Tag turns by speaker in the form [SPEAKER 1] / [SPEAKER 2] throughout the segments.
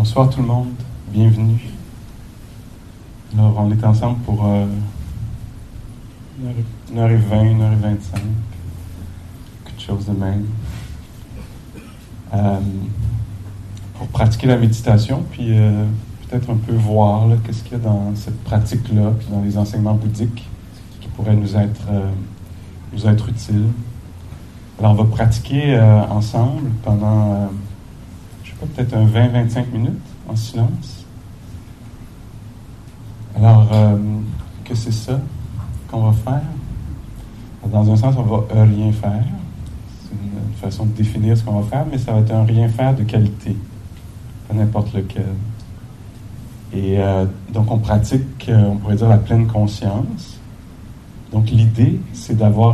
[SPEAKER 1] Bonsoir tout le monde, bienvenue. Alors, on est ensemble pour 1h20, 1h25, quelque chose de même. Pour pratiquer la méditation, puis peut-être un peu voir qu'est-ce qu'il y a dans cette pratique-là, puis dans les enseignements bouddhiques qui pourraient nous être utiles. Alors, on va pratiquer ensemble pendant, peut-être un 20-25 minutes en silence. Alors, que c'est ça qu'on va faire? Dans un sens, on va rien faire. C'est une façon de définir ce qu'on va faire, mais ça va être un rien faire de qualité, pas n'importe lequel. Et donc, on pratique, on pourrait dire, la pleine conscience. Donc, l'idée, c'est d'avoir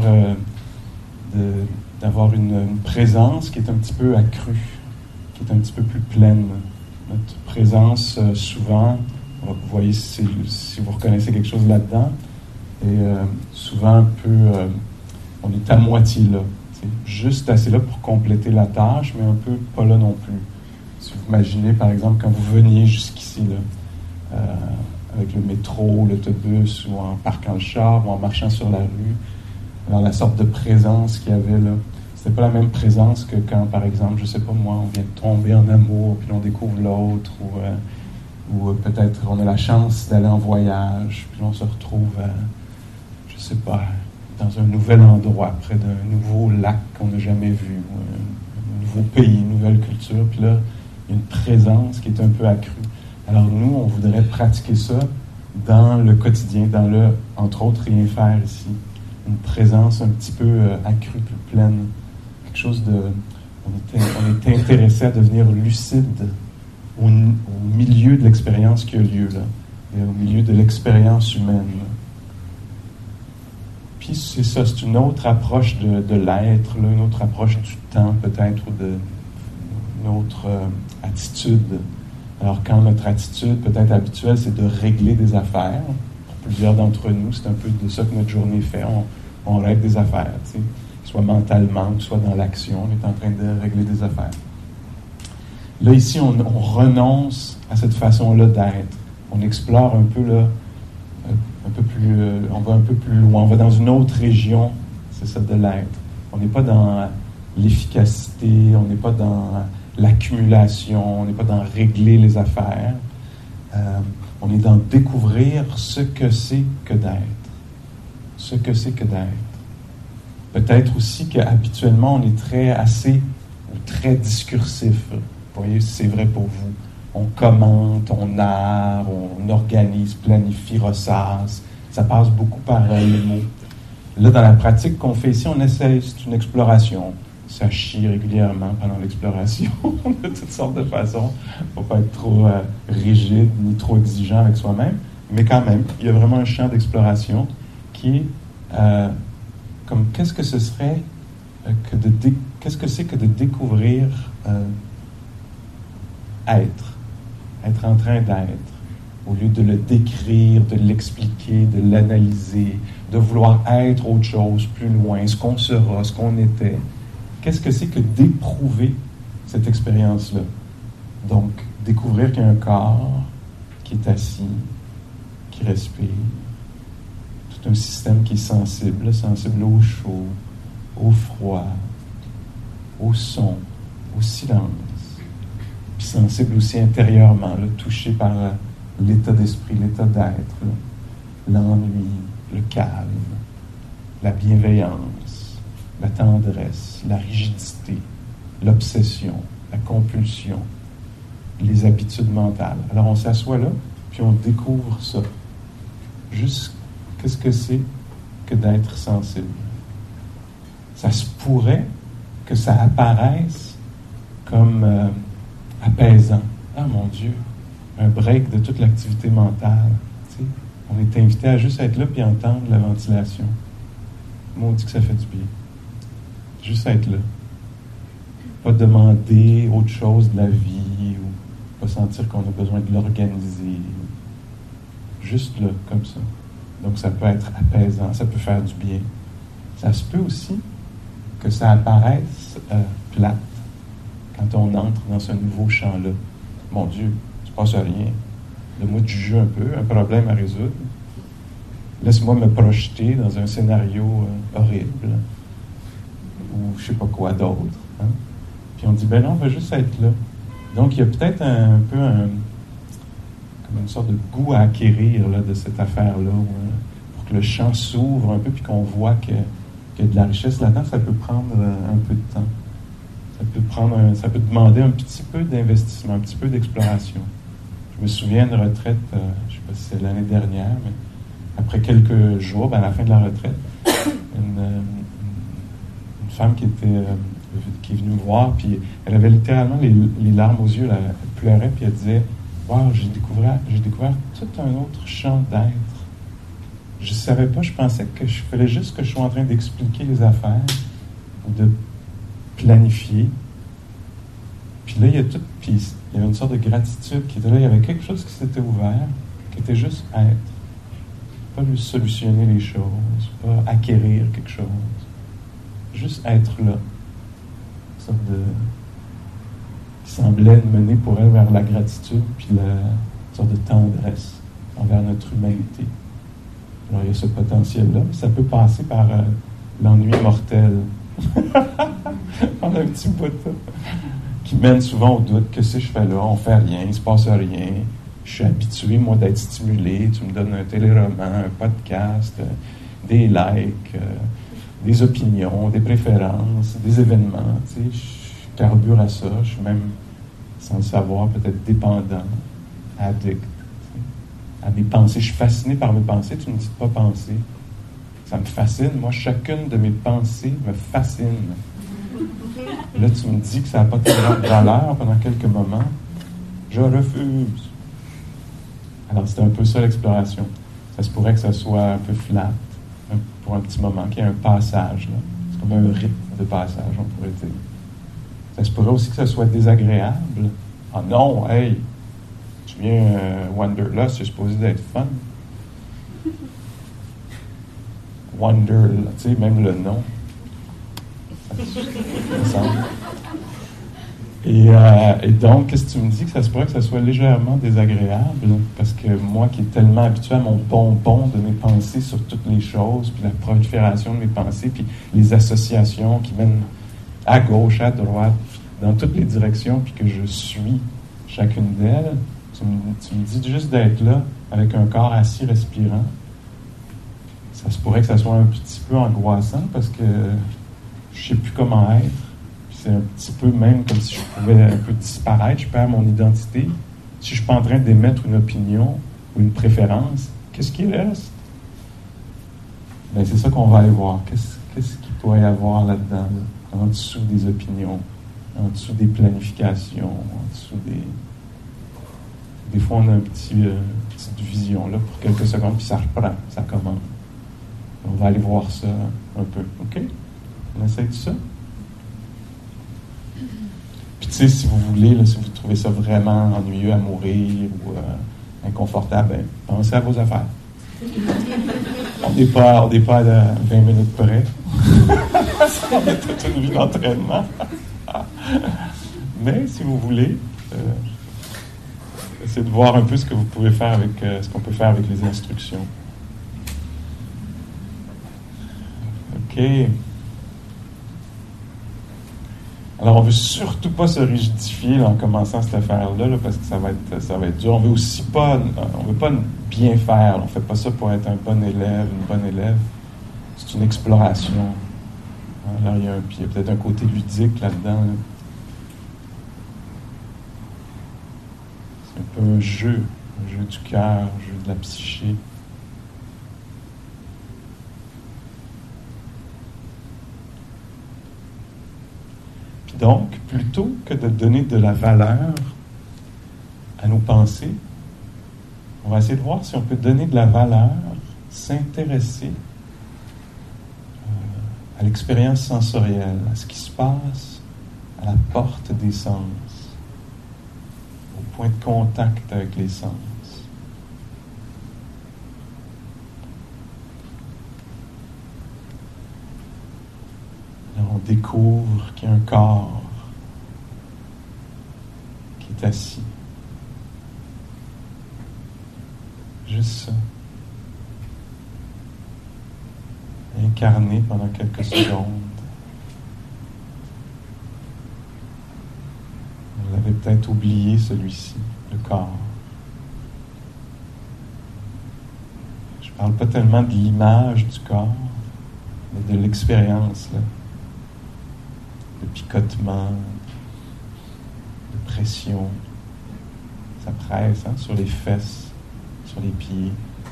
[SPEAKER 1] une présence qui est un petit peu accrue, qui est un petit peu plus pleine. Notre présence, souvent, vous voyez si vous reconnaissez quelque chose là-dedans, et souvent un peu, on est à moitié là, juste assez là pour compléter la tâche, mais un peu pas là non plus. Si vous imaginez, par exemple, quand vous veniez jusqu'ici, là, avec le métro, l'autobus, ou en parquant le char, ou en marchant sur la rue, alors la sorte de présence qu'il y avait là, c'était pas la même présence que quand, par exemple, je sais pas moi, on vient de tomber en amour, puis on découvre l'autre, ou peut-être on a la chance d'aller en voyage, puis on se retrouve, je sais pas, dans un nouvel endroit, près d'un nouveau lac qu'on n'a jamais vu, ou un nouveau pays, une nouvelle culture, puis là, il y a une présence qui est un peu accrue. Alors nous, on voudrait pratiquer ça dans le quotidien, dans le, entre autres, rien faire ici. Une présence un petit peu accrue, plus pleine. Quelque chose de... On était intéressé à devenir lucide au milieu de l'expérience qui a lieu, là, et au milieu de l'expérience humaine. Puis c'est ça, c'est une autre approche de l'être, là, une autre approche du temps peut-être, ou une autre attitude. Alors quand notre attitude peut-être habituelle, c'est de régler des affaires, pour plusieurs d'entre nous, c'est un peu de ça que notre journée fait, on règle des affaires, tu sais. Soit mentalement, soit dans l'action, on est en train de régler des affaires. Là, ici, on renonce à cette façon-là d'être. On explore un peu, là, un peu plus, on va un peu plus loin, on va dans une autre région, c'est ça de l'être. On n'est pas dans l'efficacité, on n'est pas dans l'accumulation, on n'est pas dans régler les affaires. On est dans découvrir ce que c'est que d'être. Ce que c'est que d'être. Peut-être aussi qu'habituellement, on est très discursif. Vous voyez, c'est vrai pour vous. On commente, on narre, on organise, planifie, ressasse. Ça passe beaucoup par les mots. Là, dans la pratique qu'on fait ici, on essaie, c'est une exploration. Ça chie régulièrement pendant l'exploration, de toutes sortes de façons. Il ne faut pas être trop rigide ni trop exigeant avec soi-même. Mais quand même, il y a vraiment un champ d'exploration qui est... comme qu'est-ce que ce serait qu'est-ce que c'est que de découvrir être en train d'être, au lieu de le décrire, de l'expliquer, de l'analyser, de vouloir être autre chose, plus loin, ce qu'on sera, ce qu'on était. Qu'est-ce que c'est que d'éprouver cette expérience-là? Donc, découvrir qu'il y a un corps qui est assis, qui respire, un système qui est sensible au chaud, au froid, au son, au silence, puis sensible aussi intérieurement, là, touché par l'état d'esprit, l'état d'être, là, l'ennui, le calme, la bienveillance, la tendresse, la rigidité, l'obsession, la compulsion, les habitudes mentales. Alors on s'assoit là, puis on découvre ça. Juste qu'est-ce que c'est que d'être sensible? Ça se pourrait que ça apparaisse comme apaisant. Ah mon Dieu, un break de toute l'activité mentale. Tu sais, on est invité à juste être là puis entendre la ventilation. Moi, on dit que ça fait du bien. Juste être là. Pas demander autre chose de la vie ou pas sentir qu'on a besoin de l'organiser. Juste là, comme ça. Donc, ça peut être apaisant, ça peut faire du bien. Ça se peut aussi que ça apparaisse plate quand on entre dans ce nouveau champ-là. mon Dieu, il ne se passe rien. Donne-moi du jus un peu, un problème à résoudre. Laisse-moi me projeter dans un scénario horrible, ou je ne sais pas quoi d'autre. Hein? Puis on dit, ben non, on va juste être là. Donc, il y a peut-être un peu comme une sorte de goût à acquérir là, de cette affaire-là, pour que le champ s'ouvre un peu, puis qu'on voit qu'il y a de la richesse là-dedans. Ça peut prendre un peu de temps. Ça peut demander un petit peu d'investissement, un petit peu d'exploration. Je me souviens d'une retraite, je ne sais pas si c'est l'année dernière, mais après quelques jours, à la fin de la retraite, une femme qui est venue me voir, puis elle avait littéralement les larmes aux yeux, là, elle pleurait, puis elle disait « Wow, j'ai découvert tout un autre champ d'être. Je ne savais pas, je pensais que je fallait juste que je sois en train d'expliquer les affaires, ou de planifier. Puis là, il y avait une sorte de gratitude qui était là. Il y avait quelque chose qui s'était ouvert, qui était juste être. Pas juste solutionner les choses, pas acquérir quelque chose. Juste être là. Une sorte qui semblait mener pour elle vers la gratitude, puis une sorte de tendresse envers notre humanité. Alors, il y a ce potentiel-là, mais ça peut passer par l'ennui mortel. On a un petit bout qui mène souvent au doute. Qu'est-ce que je fais là? On fait rien, il se passe rien. Je suis habitué, moi, d'être stimulé. Tu me donnes un téléroman, un podcast, des likes, des opinions, des préférences, des événements. Tu sais, je carbure à ça. Je suis même, sans le savoir, peut-être dépendant, addict à mes pensées. Je suis fasciné par mes pensées. Tu me dis de pas penser. Ça me fascine. Moi, chacune de mes pensées me fascine. Là, tu me dis que ça n'a pas de valeur pendant quelques moments. Je refuse. Alors, c'était un peu ça l'exploration. Ça se pourrait que ça soit un peu flat pour un petit moment, qu'il y ait un passage. Là. C'est comme un rythme de passage, on pourrait dire. Ça se pourrait aussi que ça soit désagréable. Ah non, hey, tu viens Wanderlust, c'est supposé d'être fun. Wanderlust, tu sais, même le nom. Et donc, qu'est-ce que tu me dis? Que ça se pourrait que ça soit légèrement désagréable, parce que moi qui est tellement habitué à mon bonbon de mes pensées sur toutes les choses, puis la prolifération de mes pensées, puis les associations qui mènent à gauche, à droite, dans toutes les directions, puis que je suis chacune d'elles, tu me dis juste d'être là, avec un corps assis respirant. Ça se pourrait que ça soit un petit peu angoissant, parce que je ne sais plus comment être. C'est un petit peu même comme si je pouvais un peu disparaître, je perds mon identité. Si je ne suis pas en train d'émettre une opinion ou une préférence, qu'est-ce qui reste? Bien, c'est ça qu'on va aller voir. Qu'est-ce qu'il pourrait y avoir là-dedans, là? En dessous des opinions, en dessous des planifications, en dessous des... Des fois, on a une petite vision là, pour quelques secondes, puis ça reprend, ça commence. On va aller voir ça un peu. OK? On essaie de ça? Puis tu sais, si vous voulez, là, si vous trouvez ça vraiment ennuyeux à mourir ou inconfortable, ben, pensez à vos affaires. On n'est pas à 20 minutes près. On a toute une vie d'entraînement. Mais si vous voulez, essayez de voir un peu ce que vous pouvez faire avec ce qu'on peut faire avec les instructions. OK. Alors, on ne veut surtout pas se rigidifier là, en commençant cette affaire-là, là, parce que ça va être dur. On veut aussi pas, on veut pas bien faire. On ne fait pas ça pour être un bon élève, une bonne élève. C'est une exploration. Alors, il y a peut-être un côté ludique là-dedans. Là. C'est un peu un jeu du cœur, un jeu de la psyché. Donc, plutôt que de donner de la valeur à nos pensées, on va essayer de voir si on peut donner de la valeur, s'intéresser à l'expérience sensorielle, à ce qui se passe à la porte des sens, au point de contact avec les sens. On découvre qu'il y a un corps qui est assis Juste ça. Incarner pendant quelques secondes. Vous l'avez peut-être oublié, celui-ci, le corps. Je ne parle pas tellement de l'image du corps, mais de l'expérience, là. De picotement, de pression. Ça presse sur les fesses, sur les pieds.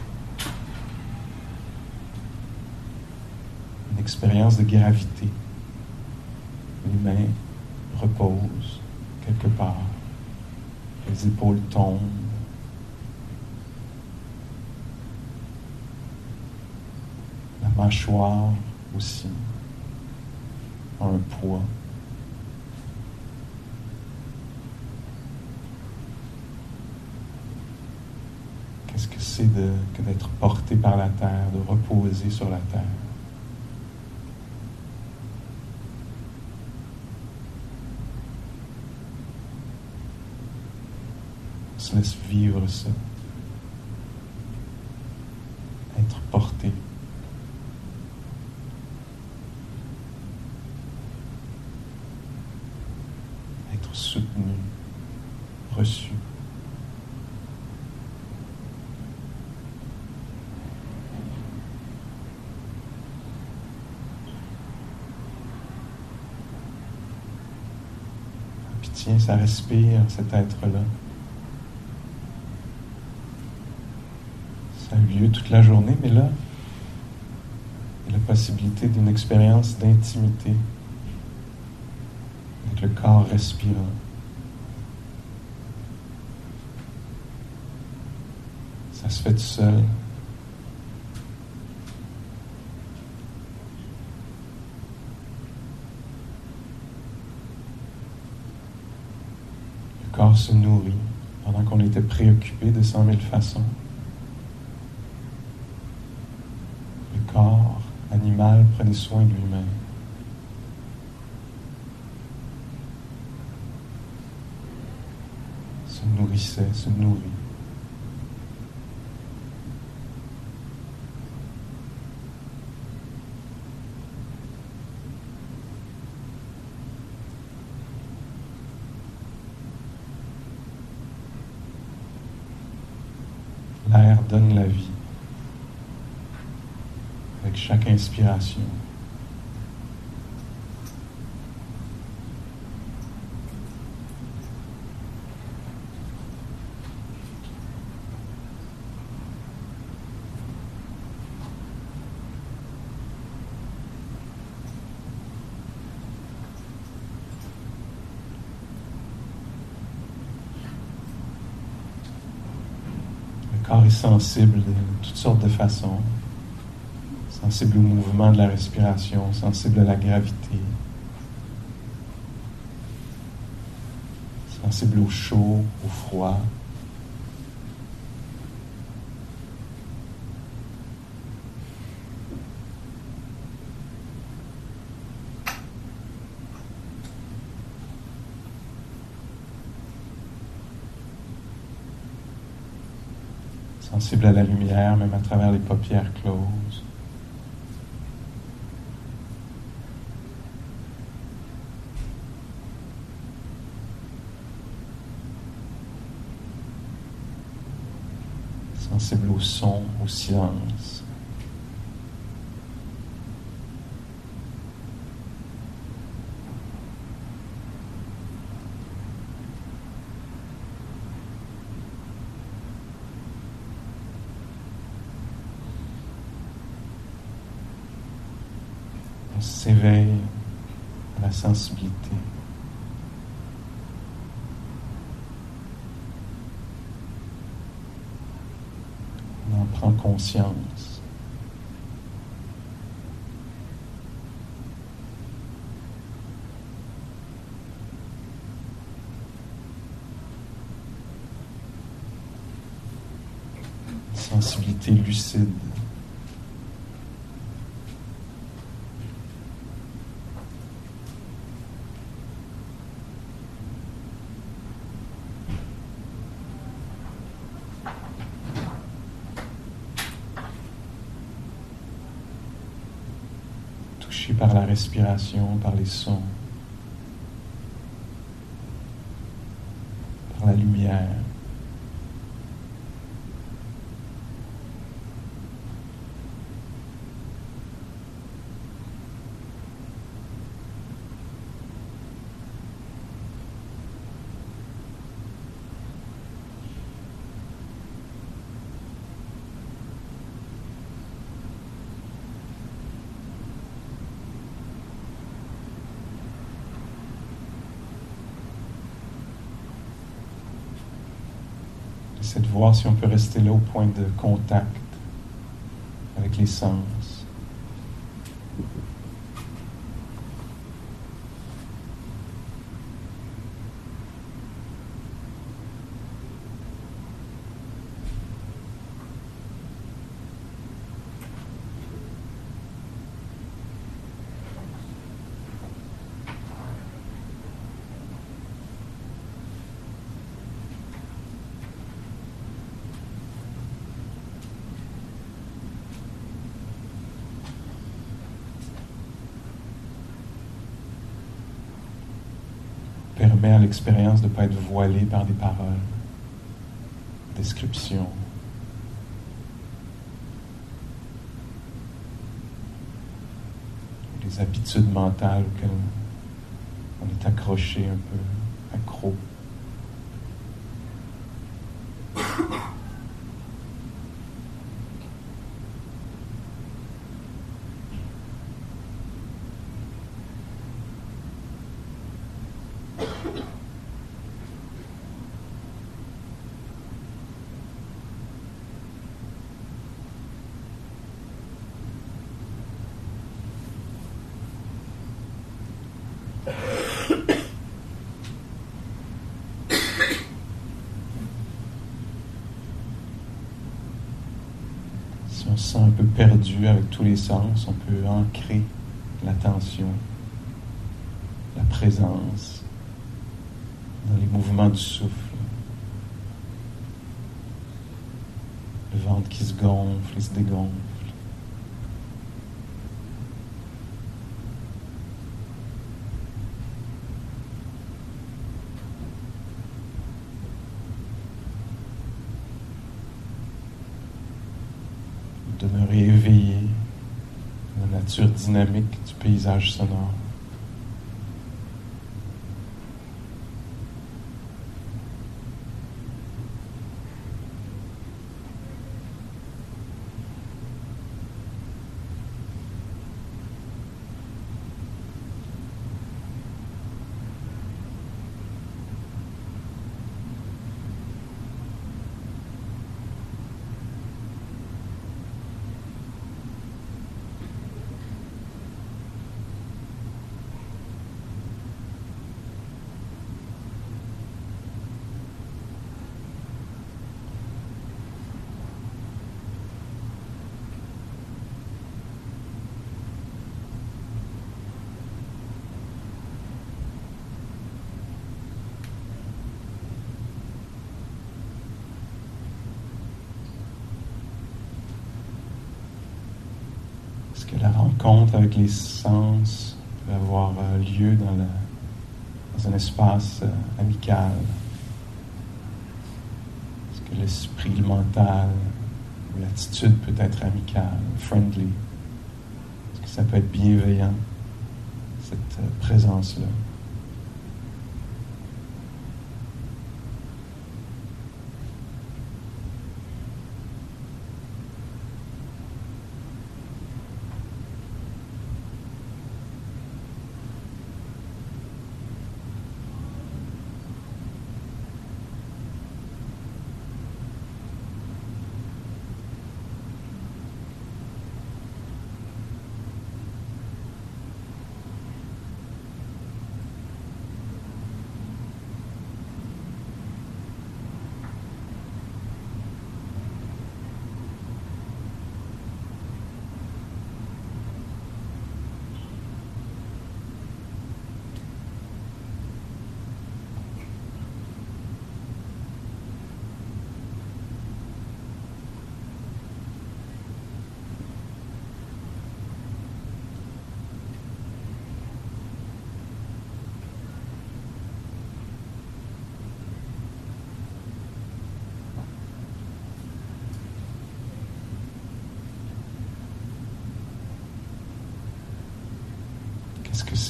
[SPEAKER 1] Une expérience de gravité. Les mains reposent quelque part. Les épaules tombent. La mâchoire aussi a un poids. Qu'est-ce que c'est que d'être porté par la terre, de reposer sur la terre? On se laisse vivre ça. Être porté. Être soutenu, reçu. Puis tiens, ça respire, cet être-là. Ça a eu lieu toute la journée, mais là, il y a la possibilité d'une expérience d'intimité avec le corps respirant. Ça se fait tout seul. Le corps se nourrit pendant qu'on était préoccupé de 100 000 façons. Le corps animal prenait soin de lui-même. Se nourrissait, se nourrit. L'air donne la vie avec chaque inspiration. Le corps est sensible de toutes sortes de façons. Sensible au mouvement de la respiration, sensible à la gravité, sensible au chaud, au froid. Sensible à la lumière, même à travers les paupières closes. Sensible au son, au silence. On s'éveille à la sensibilité. On en prend conscience. Sensibilité lucide. touché par la respiration, par les sons, par la lumière. Essaie de voir si on peut rester là au point de contact avec les sens. Permet à l'expérience de ne pas être voilée par des paroles, descriptions. Les habitudes mentales auxquelles on est accroché un peu, accro. Si on se sent un peu perdu avec tous les sens, on peut ancrer l'attention, la présence dans les mouvements du souffle. Le ventre qui se gonfle et se dégonfle. Demeurer éveillé à la nature dynamique du paysage sonore. Est-ce que la rencontre avec les sens peut avoir lieu dans un espace amical? Est-ce que l'esprit, le mental, ou l'attitude peut être amicale, friendly? Est-ce que ça peut être bienveillant, cette présence-là?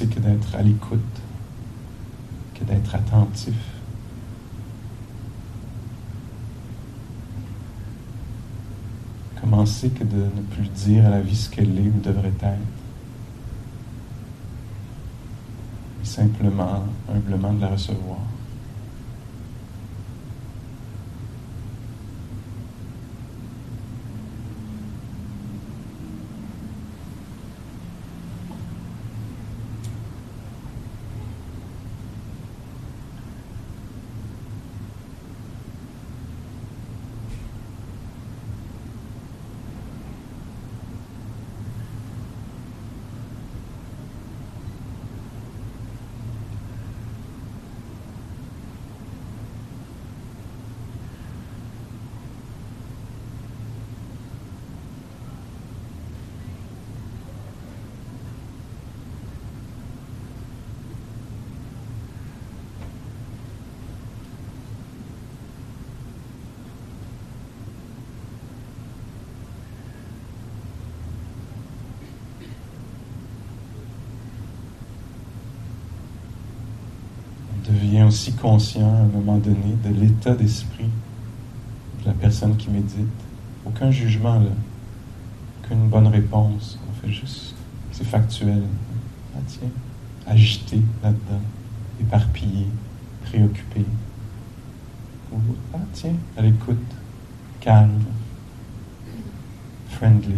[SPEAKER 1] c'est que d'être à l'écoute, que d'être attentif. Comment c'est que de ne plus dire à la vie ce qu'elle est ou devrait être, et simplement, humblement de la recevoir. On devient aussi conscient à un moment donné de l'état d'esprit de la personne qui médite. Aucun jugement là, aucune bonne réponse. On fait juste, c'est factuel. Ah tiens, agité là-dedans, éparpillé, préoccupé. Ou ah tiens, à l'écoute, calme, friendly.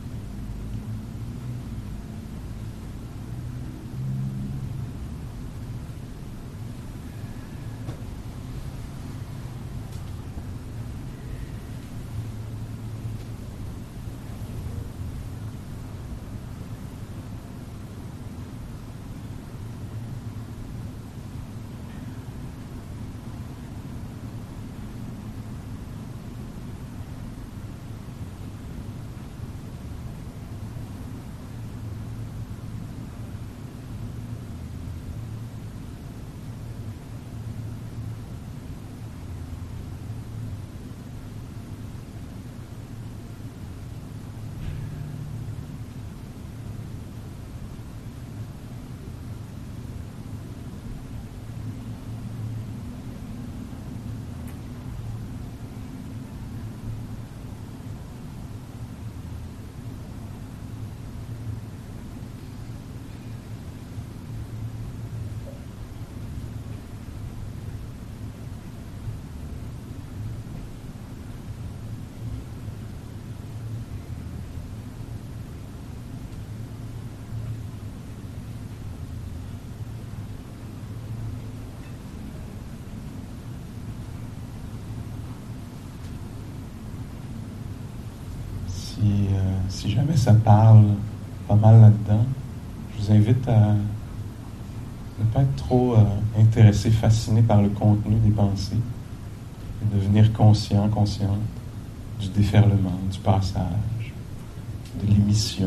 [SPEAKER 1] Si jamais ça parle pas mal là-dedans, je vous invite à ne pas être trop intéressé, fasciné par le contenu des pensées, et devenir conscient, consciente du déferlement, du passage, de l'émission,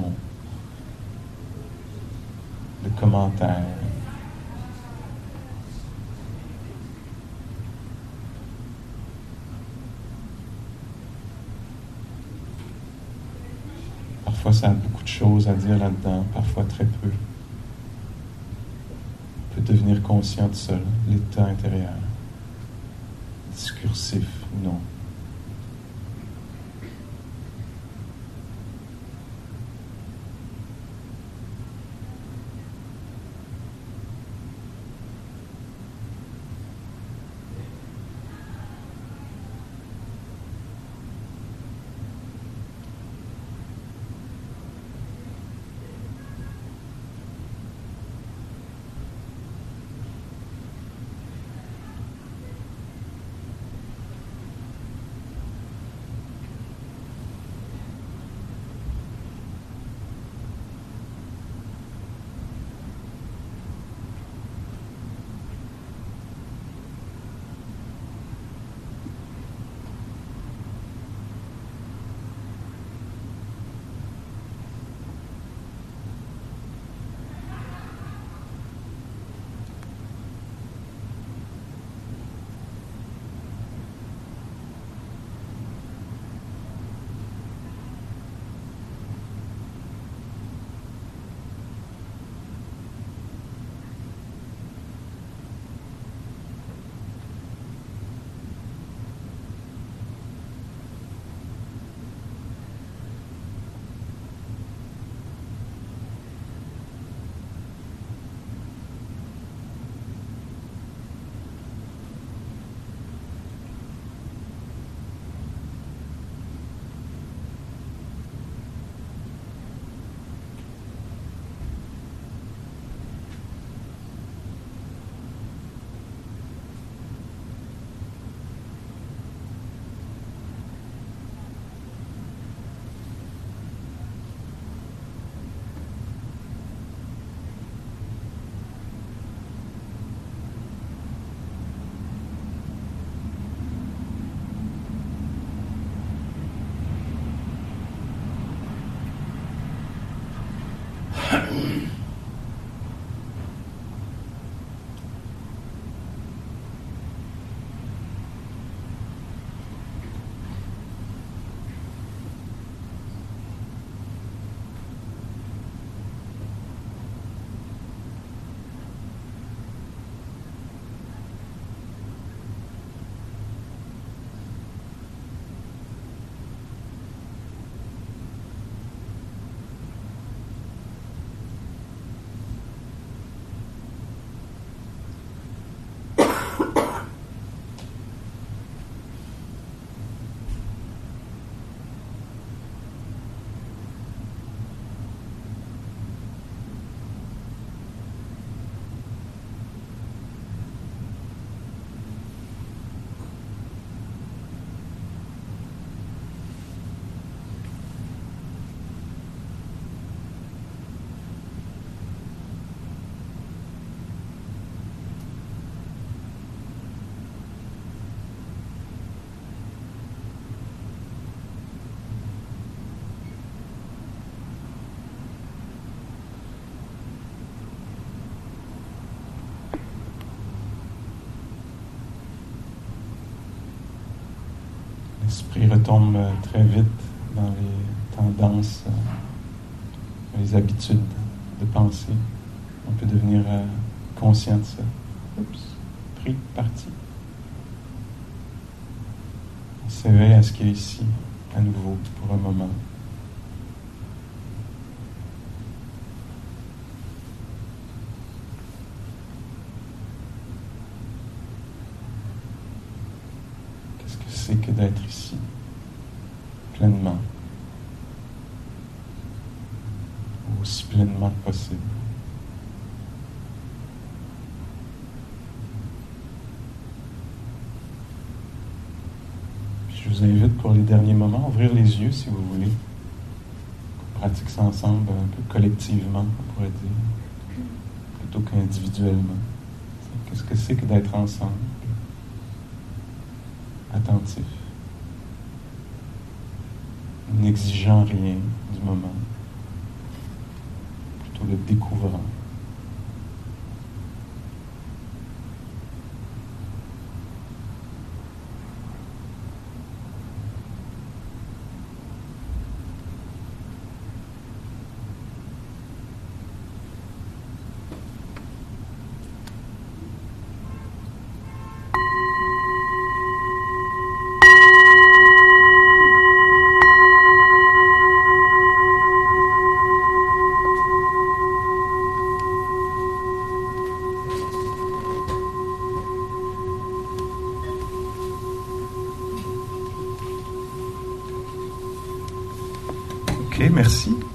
[SPEAKER 1] de commentaires. Parfois, ça a beaucoup de choses à dire là-dedans, parfois très peu. On peut devenir conscient de ça, l'état intérieur, discursif ou non. L'esprit retombe très vite dans les tendances, les habitudes de pensée. On peut devenir conscient de ça. Oups, pris, parti. On s'éveille à ce qui est ici, à nouveau, pour un moment. Qu'est-ce que c'est que d'être ici, pleinement, aussi pleinement que possible? Je vous invite pour les derniers moments à ouvrir les yeux si vous voulez. On pratique ça ensemble un peu collectivement, on pourrait dire, plutôt qu'individuellement. Qu'est-ce que c'est que d'être ensemble, attentif, n'exigeant rien du moment, plutôt le découvrant. Ok, merci.